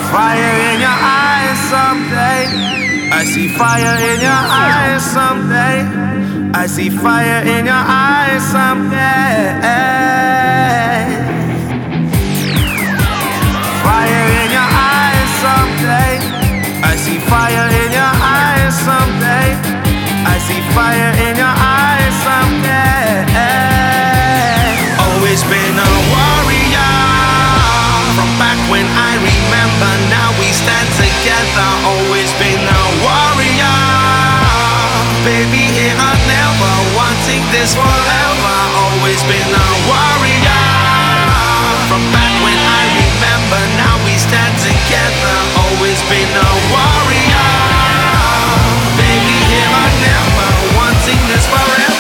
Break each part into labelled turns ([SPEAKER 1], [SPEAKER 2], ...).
[SPEAKER 1] Fire in your eyes someday. I see fire in your eyes someday. I see fire in your eyes someday. Fire in your eyes someday. I see fire in your eyes someday. I see fire in your eyes someday. Always been a warrior from back when I remember. Now we stand together. Always been a warrior, baby, here or never, wanting this forever. Always been a warrior from back when I remember. Now we stand together. Always been a warrior, baby, here or never, wanting this forever.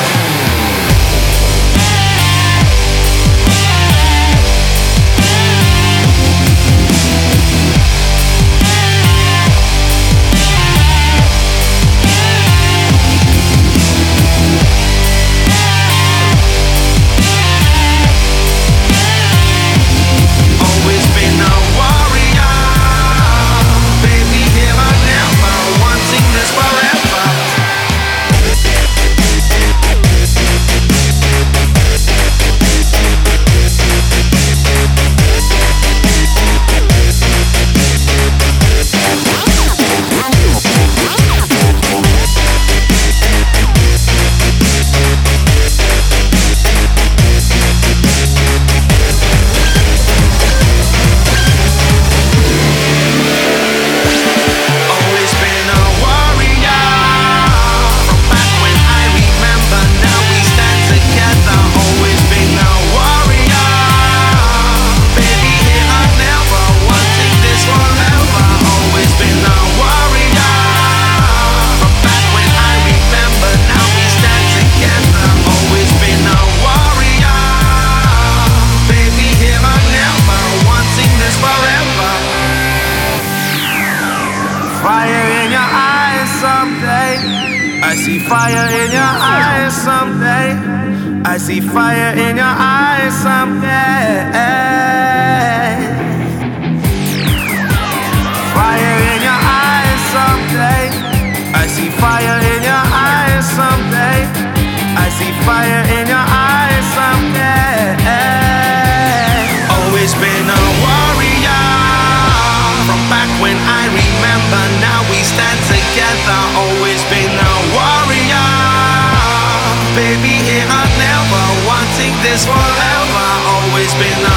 [SPEAKER 1] Fire in your eyes someday. I see fire in your eyes someday. I see fire in your eyes someday. Fire in your eyes someday. I see fire in your eyes someday. I see fire in your eyes someday. Always been a warrior from back when I remember. Now we stand together. Always been a warrior, baby, here or never, wanting this forever. Always been a